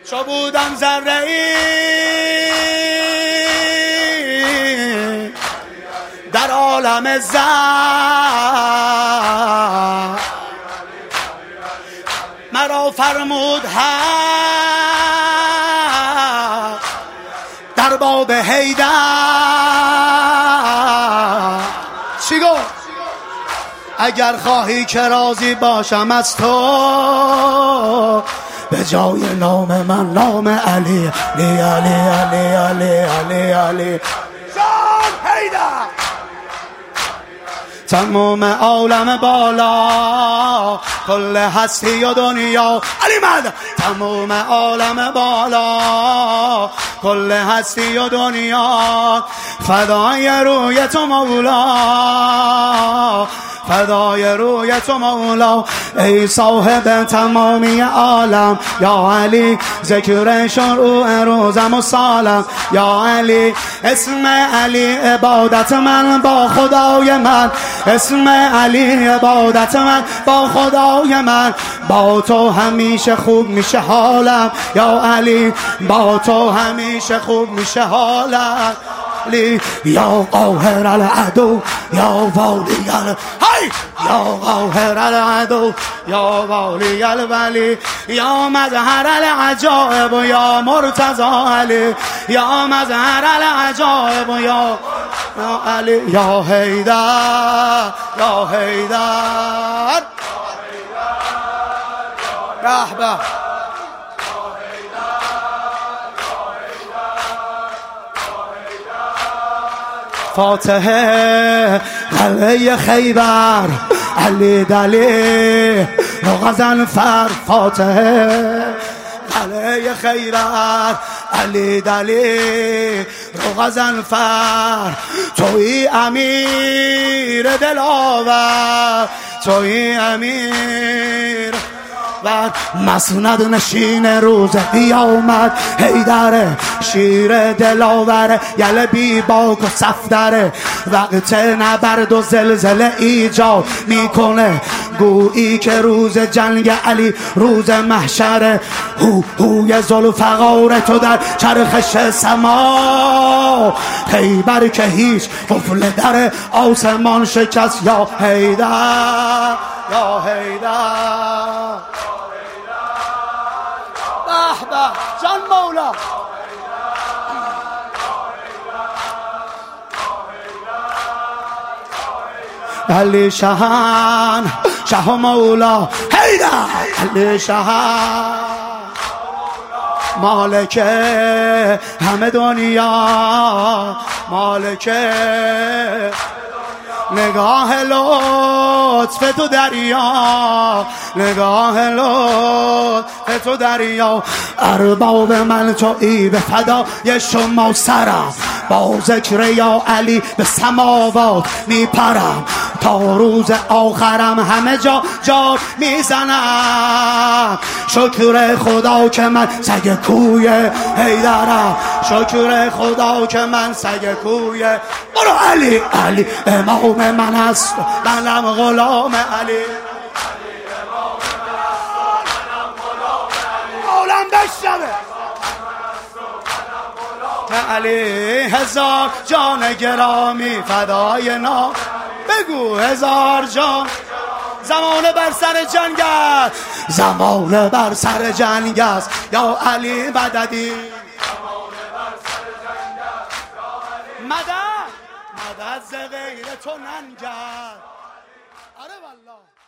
چو بودم ذره ای در عالم زر مرا فرمود حق در باب حیدر چی گفت؟ اگر خواهی که راضی باشم از تو به جای نام من نام علی علی علی علی علی علی علی جان حیدر تمام عالم بالا کل هستی و دنیا علی مد تمام عالم بالا کل هستی و دنیا فدای روی تو مولا فدای روی تو مولا ای صاحب تمامی عالم یا علی ذکر شروع روزم و سالم یا علی اسم علی عبادت من با خدای من اسم علی عبادت من با خدای من با تو همیشه خوب میشه حالم یا علی با تو همیشه خوب میشه حالم یا قاهر العدو یا والی یا قاهر العدو یا والی الولی یا مظهر العجائب یا مرتضی علی یا مظهر العجائب یا علی یا حیدر یا حیدر رحبه فاتحه قلعه خیبر علی دلی غزن فر فاتحه قلعه خیبر علی دلی غزن فر توی امیر دلاور توی امیر و مسند نشین روز قیامت حیدر شیر دلاور یل بی باک و صفدره وقت نبرد و زلزله ایجاد میکنه گویی که روز جنگ علی روز محشره هوی ذوالفقار تو در چرخش سما خیبر که هیچ قفل در آسمان شکست یا حیدر یا حیدر به جان مولا علی شهان شه مولا حیدر علی شهان مالک همه دنیا مالک نگاه لطف تو دریا نگاه لطف تو دریا ارباب من تویی به فدای شما سرم با ذکر یا علی به سماوات میپرم تا روز آخرم همه جا میزنم شکر خدا که من سگ کوی حیدرم شکر خدا که من سگ کوی برو علی علی امام من است منم غلام علی عالم بشنوه علی هزار جان گرامی فدای نام بگو هزار جان زمان بر سر جنگ است زمان بر سر جنگ است یا علی مددی مدد ز غیر تو ننجد آره والله